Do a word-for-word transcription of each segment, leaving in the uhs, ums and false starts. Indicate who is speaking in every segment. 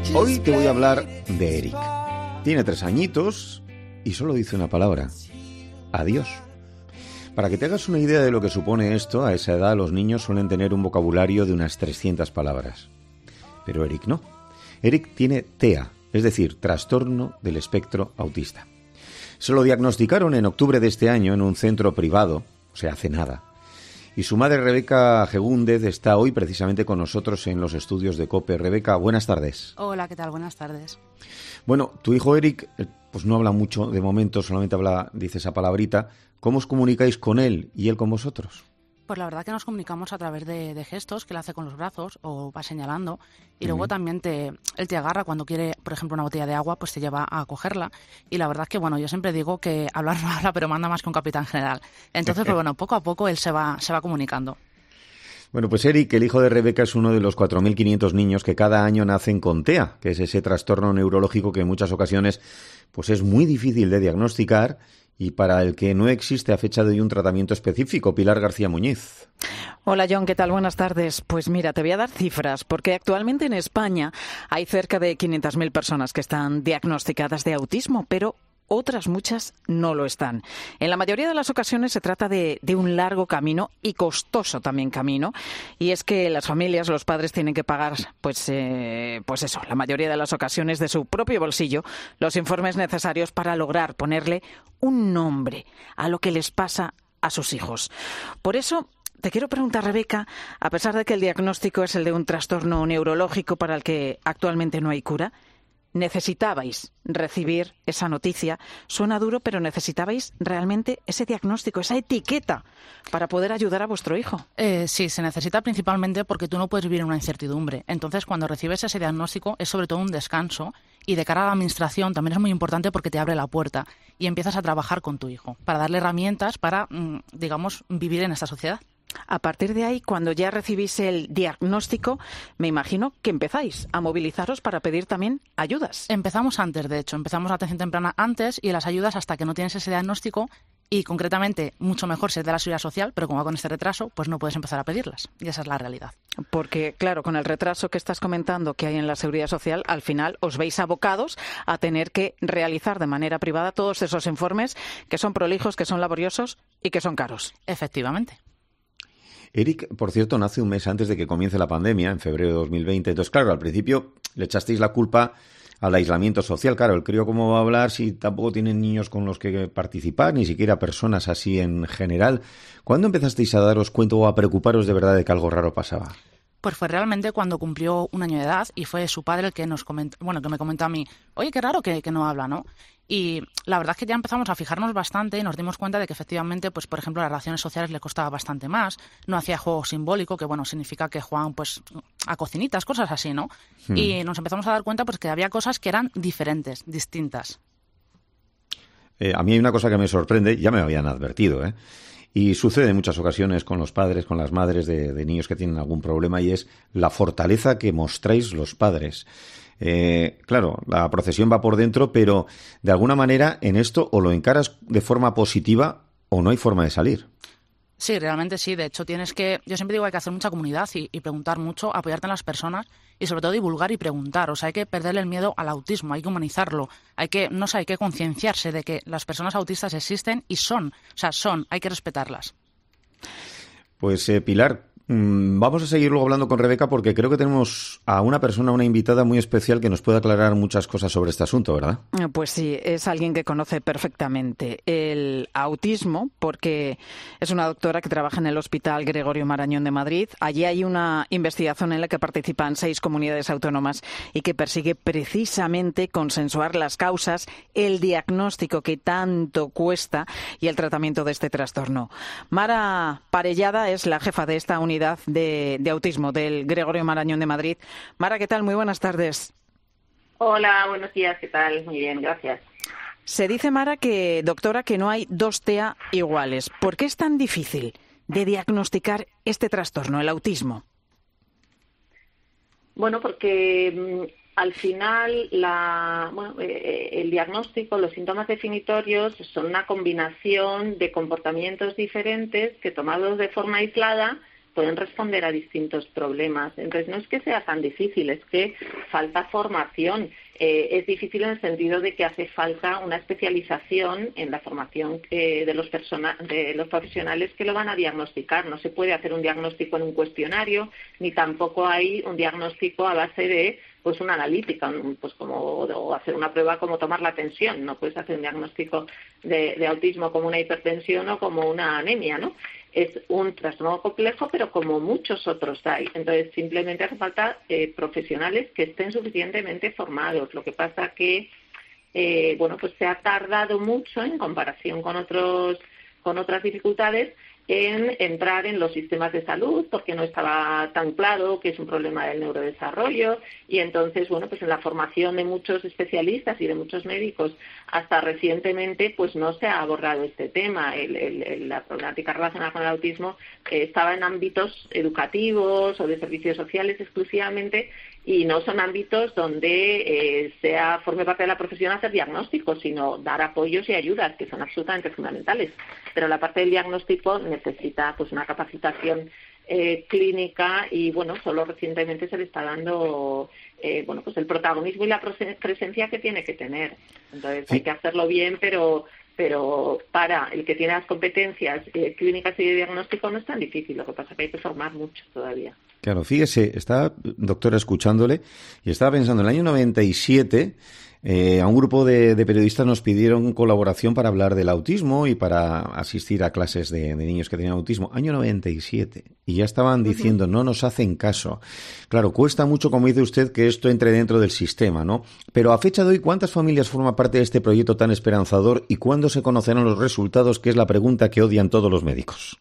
Speaker 1: Hoy te voy a hablar de Eric. Tiene tres añitos y solo dice una palabra: adiós. Para que te hagas una idea de lo que supone esto, a esa edad los niños suelen tener un vocabulario de unas trescientas palabras. Pero Eric no. Eric tiene T E A, es decir, trastorno del espectro autista. Se lo diagnosticaron en octubre de este año en un centro privado, o sea, hace nada. Y su madre, Rebeca Gegúndez, está hoy precisamente con nosotros en los estudios de COPE. Rebeca, buenas tardes.
Speaker 2: Hola, ¿qué tal? Buenas tardes.
Speaker 1: Bueno, tu hijo Eric, pues no habla mucho de momento, solamente habla, dice esa palabrita. ¿Cómo os comunicáis con él y él con vosotros?
Speaker 2: Pues la verdad que nos comunicamos a través de, de gestos que él hace con los brazos o va señalando y uh-huh. luego también te, él te agarra cuando quiere, por ejemplo, una botella de agua, pues te lleva a cogerla y la verdad es que, bueno, yo siempre digo que hablar no habla, pero manda más que un capitán general. Entonces, pues bueno, poco a poco él se va, se va comunicando.
Speaker 1: Bueno, pues Eric, el hijo de Rebeca, es uno de los cuatro mil quinientos niños que cada año nacen con T E A, que es ese trastorno neurológico que en muchas ocasiones pues es muy difícil de diagnosticar y para el que no existe a fecha de hoy un tratamiento específico. Pilar García Muñiz.
Speaker 3: Hola John, ¿qué tal? Buenas tardes. Pues mira, te voy a dar cifras, porque actualmente en España hay cerca de quinientas mil personas que están diagnosticadas de autismo, pero otras muchas no lo están. En la mayoría de las ocasiones se trata de, de un largo camino y costoso también camino. Y es que las familias, los padres tienen que pagar, pues, eh, pues eso, la mayoría de las ocasiones de su propio bolsillo, los informes necesarios para lograr ponerle un nombre a lo que les pasa a sus hijos. Por eso te quiero preguntar, Rebeca, a pesar de que el diagnóstico es el de un trastorno neurológico para el que actualmente no hay cura, necesitabais recibir esa noticia. Suena duro, pero necesitabais realmente ese diagnóstico, esa etiqueta para poder ayudar a vuestro hijo.
Speaker 2: Eh, sí, se necesita principalmente porque tú no puedes vivir en una incertidumbre. Entonces, cuando recibes ese diagnóstico es sobre todo un descanso y de cara a la administración también es muy importante porque te abre la puerta y empiezas a trabajar con tu hijo para darle herramientas para, digamos, vivir en esta sociedad.
Speaker 3: A partir de ahí, cuando ya recibís el diagnóstico, me imagino que empezáis a movilizaros para pedir también ayudas.
Speaker 2: Empezamos antes, de hecho. Empezamos la atención temprana antes y las ayudas hasta que no tienes ese diagnóstico y, concretamente, mucho mejor si es de la Seguridad Social, pero como va con este retraso, pues no puedes empezar a pedirlas. Y esa es la realidad.
Speaker 3: Porque, claro, con el retraso que estás comentando que hay en la Seguridad Social, al final os veis abocados a tener que realizar de manera privada todos esos informes que son prolijos, que son laboriosos y que son caros.
Speaker 2: Efectivamente.
Speaker 1: Eric, por cierto, nace un mes antes de que comience la pandemia, en febrero de dos mil veinte. Entonces, claro, al principio le echasteis la culpa al aislamiento social. Claro, el crío cómo va a hablar si tampoco tienen niños con los que participar, ni siquiera personas así en general. ¿Cuándo empezasteis a daros cuenta o a preocuparos de verdad de que algo raro pasaba?
Speaker 2: Pues fue realmente cuando cumplió un año de edad y fue su padre el que nos comentó, bueno, que me comentó a mí, oye, qué raro que, que no habla, ¿no? Y la verdad es que ya empezamos a fijarnos bastante y nos dimos cuenta de que efectivamente, pues por ejemplo, las relaciones sociales le costaba bastante más, no hacía juego simbólico, que bueno, significa que jugaban pues a cocinitas, cosas así, ¿no? Hmm. Y nos empezamos a dar cuenta pues que había cosas que eran diferentes, distintas.
Speaker 1: Eh, a mí hay una cosa que me sorprende, ya me habían advertido, ¿eh? Y sucede en muchas ocasiones con los padres, con las madres de, de niños que tienen algún problema, y es la fortaleza que mostráis los padres. Eh, claro, la procesión va por dentro, pero de alguna manera en esto o lo encaras de forma positiva o no hay forma de salir.
Speaker 2: Sí, realmente sí. De hecho, tienes que, yo siempre digo, hay que hacer mucha comunidad y, y preguntar mucho, apoyarte en las personas y sobre todo divulgar y preguntar. O sea, hay que perderle el miedo al autismo, hay que humanizarlo, hay que, no sé, hay que concienciarse de que las personas autistas existen y son, o sea, son, hay que respetarlas.
Speaker 1: Pues eh, Pilar, mmm, vamos a seguir luego hablando con Rebeca porque creo que tenemos a una persona, una invitada muy especial que nos puede aclarar muchas cosas sobre este asunto, ¿verdad?
Speaker 3: Pues sí, es alguien que conoce perfectamente el autismo porque es una doctora que trabaja en el Hospital Gregorio Marañón de Madrid. Allí hay una investigación en la que participan seis comunidades autónomas y que persigue precisamente consensuar las causas, el diagnóstico que tanto cuesta y el tratamiento de este trastorno. Mara Parellada es la jefa de esta unidad de, de autismo del Gregorio Marañón de Madrid. Mara, ¿qué tal? Muy buenas tardes.
Speaker 4: Hola, buenos días, ¿qué tal? Muy bien, gracias.
Speaker 3: Se dice, Mara, que, doctora, que no hay dos T E A iguales. ¿Por qué es tan difícil de diagnosticar este trastorno, el autismo?
Speaker 4: Bueno, porque mmm, al final la, bueno, eh, el diagnóstico, los síntomas definitorios son una combinación de comportamientos diferentes que tomados de forma aislada pueden responder a distintos problemas. Entonces, no es que sea tan difícil, es que falta formación. Eh, es difícil en el sentido de que hace falta una especialización en la formación eh, de, los persona de los profesionales que lo van a diagnosticar. No se puede hacer un diagnóstico en un cuestionario, ni tampoco hay un diagnóstico a base de pues una analítica, pues como o hacer una prueba como tomar la tensión. No puedes hacer un diagnóstico de, de autismo como una hipertensión o como una anemia, ¿no? Es un trastorno complejo, pero como muchos otros hay. Entonces, simplemente hace falta eh, profesionales que estén suficientemente formados. Lo que pasa que, eh, bueno, pues se ha tardado mucho en comparación con otros, con otras dificultades en entrar en los sistemas de salud, porque no estaba tan claro que es un problema del neurodesarrollo, y entonces, bueno, pues en la formación de muchos especialistas y de muchos médicos, hasta recientemente, pues no se ha abordado este tema. El, el, el, la problemática relacionada con el autismo eh, estaba en ámbitos educativos o de servicios sociales exclusivamente, y no son ámbitos donde eh, sea forme parte de la profesión hacer diagnósticos, sino dar apoyos y ayudas, que son absolutamente fundamentales. Pero la parte del diagnóstico necesita pues una capacitación eh, clínica, y bueno, solo recientemente se le está dando eh, bueno, pues el protagonismo y la presencia que tiene que tener. Entonces sí, hay que hacerlo bien, pero pero para el que tiene las competencias eh, clínicas y de diagnóstico no es tan difícil. Lo que pasa es que hay que formar mucho todavía.
Speaker 1: Claro, fíjese, estaba, doctora, escuchándole y estaba pensando, en el año noventa y siete eh, a un grupo de, de periodistas nos pidieron colaboración para hablar del autismo y para asistir a clases de, de niños que tenían autismo. Año noventa y siete. Y ya estaban diciendo, uh-huh. no nos hacen caso. Claro, cuesta mucho, como dice usted, que esto entre dentro del sistema, ¿no? Pero a fecha de hoy, ¿cuántas familias forman parte de este proyecto tan esperanzador y cuándo se conocerán los resultados? Que es la pregunta que odian todos los médicos.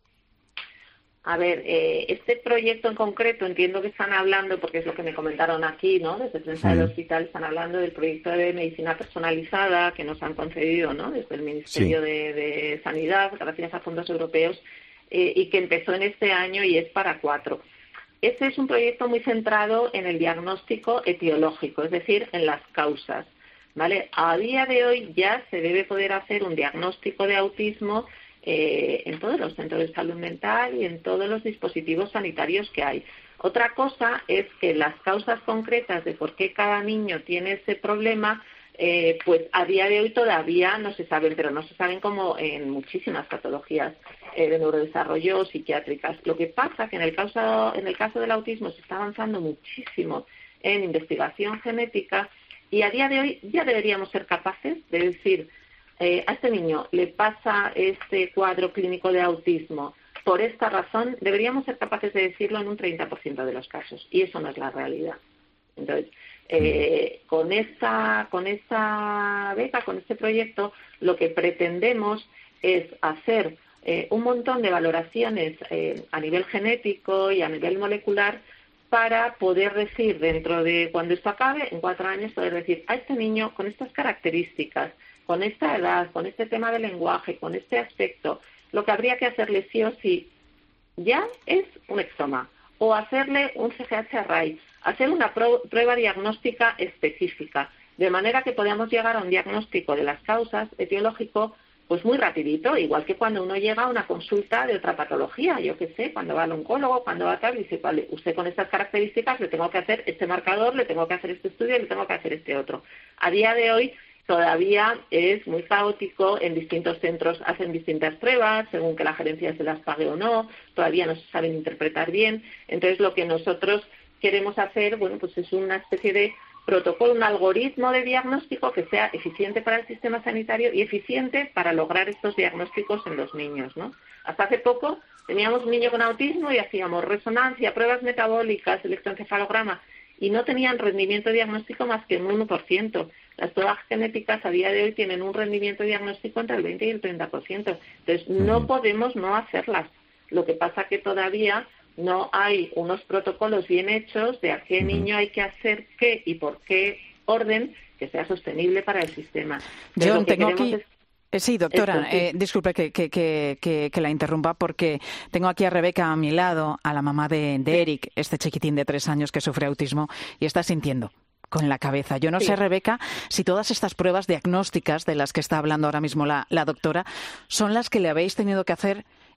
Speaker 4: A ver, eh, este proyecto en concreto entiendo que están hablando, porque es lo que me comentaron aquí, ¿no? Desde prensa sí. del hospital están hablando del proyecto de medicina personalizada que nos han concedido, ¿no? Desde el Ministerio sí. de, de Sanidad, gracias a fondos europeos, eh, y que empezó en este año y es para cuatro. Este es un proyecto muy centrado en el diagnóstico etiológico, es decir, en las causas, ¿vale? A día de hoy ya se debe poder hacer un diagnóstico de autismo Eh, en todos los centros de salud mental y en todos los dispositivos sanitarios que hay. Otra cosa es que las causas concretas de por qué cada niño tiene ese problema, eh, pues a día de hoy todavía no se saben, pero no se saben como en muchísimas patologías eh, de neurodesarrollo o psiquiátricas. Lo que pasa que en el caso, en el caso del autismo se está avanzando muchísimo en investigación genética, y a día de hoy ya deberíamos ser capaces de decir, Eh, a este niño le pasa este cuadro clínico de autismo por esta razón. Deberíamos ser capaces de decirlo en un treinta por ciento de los casos, y eso no es la realidad. Entonces, eh, con esta, con esta beca, con este proyecto, lo que pretendemos es hacer eh, un montón de valoraciones eh, a nivel genético y a nivel molecular, para poder decir, dentro de cuando esto acabe, en cuatro años, poder decir, a este niño con estas características, con esta edad, con este tema del lenguaje, con este aspecto, lo que habría que hacerle sí o sí ya es un exoma, o hacerle un C G H array, hacer una prueba diagnóstica específica, de manera que podamos llegar a un diagnóstico de las causas etiológico pues muy rapidito, igual que cuando uno llega a una consulta de otra patología, yo qué sé, cuando va al oncólogo, cuando va a tal, y dice, vale, usted con estas características le tengo que hacer este marcador, le tengo que hacer este estudio, le tengo que hacer este otro. A día de hoy todavía es muy caótico, en distintos centros hacen distintas pruebas, según que la gerencia se las pague o no, todavía no se saben interpretar bien. Entonces, lo que nosotros queremos hacer, bueno, pues es una especie de protocolo, un algoritmo de diagnóstico que sea eficiente para el sistema sanitario y eficiente para lograr estos diagnósticos en los niños, ¿no? Hasta hace poco teníamos un niño con autismo y hacíamos resonancia, pruebas metabólicas, electroencefalograma, y no tenían rendimiento diagnóstico más que un uno por ciento. Las pruebas genéticas a día de hoy tienen un rendimiento diagnóstico entre el veinte y el treinta por ciento. Entonces, no podemos no hacerlas. Lo que pasa que todavía no hay unos protocolos bien hechos de a qué niño hay que hacer qué y por qué orden que sea sostenible para el sistema.
Speaker 3: Yo lo que tengo aquí... Es... Sí, doctora, eh, disculpe que, que, que, que, que la interrumpa, porque tengo aquí a Rebeca a mi lado, a la mamá de, de Eric, este chiquitín de tres años que sufre autismo y está sintiendo con la cabeza. Yo no sí. sé, Rebeca, si todas estas pruebas diagnósticas de las que está hablando ahora mismo la, la doctora son las que le habéis tenido que hacer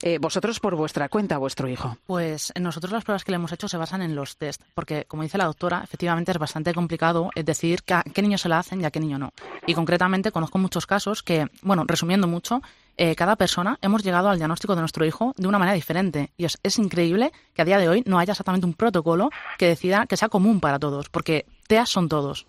Speaker 3: Eh, vosotros por vuestra cuenta, vuestro hijo.
Speaker 2: Pues nosotros las pruebas que le hemos hecho se basan en los test, porque como dice la doctora, efectivamente es bastante complicado decidir a qué niño se la hacen y a qué niño no. Y concretamente conozco muchos casos que, bueno, resumiendo mucho, eh, cada persona hemos llegado al diagnóstico de nuestro hijo de una manera diferente. Y es, es increíble que a día de hoy no haya exactamente un protocolo que decida que sea común para todos, porque T E A son todos.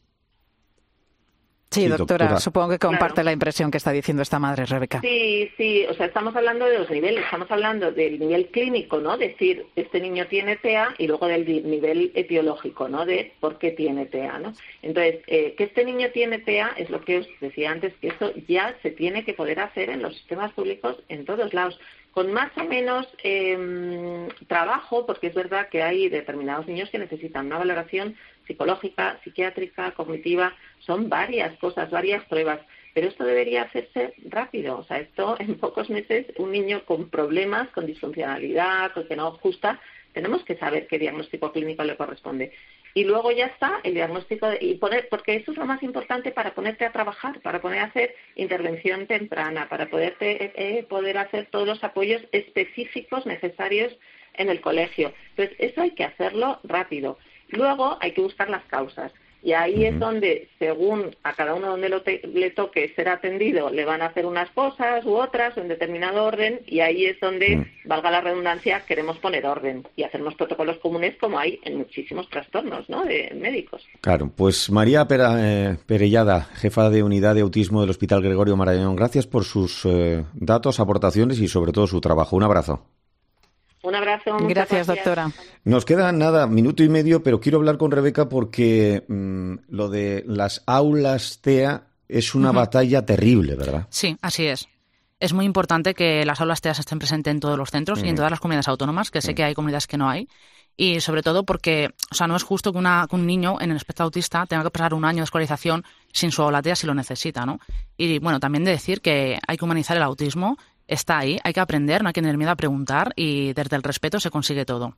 Speaker 3: Sí,
Speaker 1: Sí,
Speaker 3: doctora,
Speaker 1: doctora,
Speaker 3: supongo que comparte
Speaker 4: Claro.
Speaker 3: la impresión que está diciendo esta madre, Rebeca.
Speaker 4: Sí, sí, o sea, estamos hablando de dos niveles. Estamos hablando del nivel clínico, ¿no? Decir, este niño tiene T E A, y luego del di- nivel etiológico, ¿no? De por qué tiene T E A, ¿no? Entonces, eh, que este niño tiene T E A es lo que os decía antes, que eso ya se tiene que poder hacer en los sistemas públicos en todos lados, con más o menos eh, trabajo, porque es verdad que hay determinados niños que necesitan una valoración psicológica, psiquiátrica, cognitiva, son varias cosas, varias pruebas, pero esto debería hacerse rápido. O sea, esto en pocos meses, un niño con problemas, con disfuncionalidad, con que no ajusta, tenemos que saber qué diagnóstico clínico le corresponde. Y luego ya está el diagnóstico, de, y poner, porque eso es lo más importante para ponerte a trabajar, para poder hacer intervención temprana, para poderte, eh, poder hacer todos los apoyos específicos necesarios en el colegio. Entonces, eso hay que hacerlo rápido. Luego hay que buscar las causas. Y ahí uh-huh. es donde, según a cada uno donde lo te, le toque ser atendido, le van a hacer unas cosas u otras en determinado orden, y ahí es donde, uh-huh. valga la redundancia, queremos poner orden y hacer unos protocolos comunes como hay en muchísimos trastornos, ¿no?, de médicos.
Speaker 1: Claro, pues María Pera, eh, Perellada, jefa de unidad de autismo del Hospital Gregorio Marañón, gracias por sus eh, datos, aportaciones y sobre todo su trabajo. Un abrazo.
Speaker 4: Un abrazo. Muchas
Speaker 3: gracias,
Speaker 4: gracias,
Speaker 3: doctora.
Speaker 1: Nos queda nada, minuto y medio, pero quiero hablar con Rebeca porque mmm, lo de las aulas T E A es una uh-huh. batalla terrible, ¿verdad?
Speaker 2: Sí, así es. Es muy importante que las aulas T E A estén presentes en todos los centros uh-huh. y en todas las comunidades autónomas, que sé uh-huh. que hay comunidades que no hay. Y sobre todo porque, o sea, no es justo que, una, que un niño en el espectro autista tenga que pasar un año de escolarización sin su aula T E A si lo necesita, ¿no? Y bueno, también de decir que hay que humanizar el autismo. Está ahí, hay que aprender, no hay que tener miedo a preguntar y desde el respeto se consigue todo.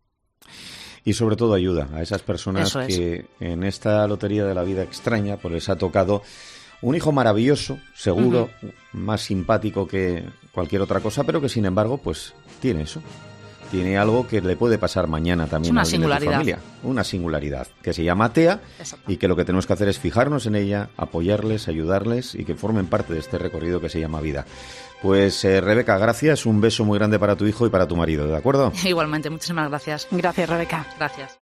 Speaker 1: Y sobre todo ayuda a esas personas que en esta lotería de la vida extraña pues les ha tocado un hijo maravilloso, seguro, uh-huh. más simpático que cualquier otra cosa, pero que sin embargo pues tiene eso. Tiene algo que le puede pasar mañana también a alguien de tu familia. Una singularidad que se llama T E A. Exacto. Y que lo que tenemos que hacer es fijarnos en ella, apoyarles, ayudarles y que formen parte de este recorrido que se llama vida. Pues eh, Rebeca, gracias. Un beso muy grande para tu hijo y para tu marido, ¿de acuerdo?
Speaker 2: Igualmente, muchísimas gracias.
Speaker 3: Gracias, Rebeca.
Speaker 2: Gracias.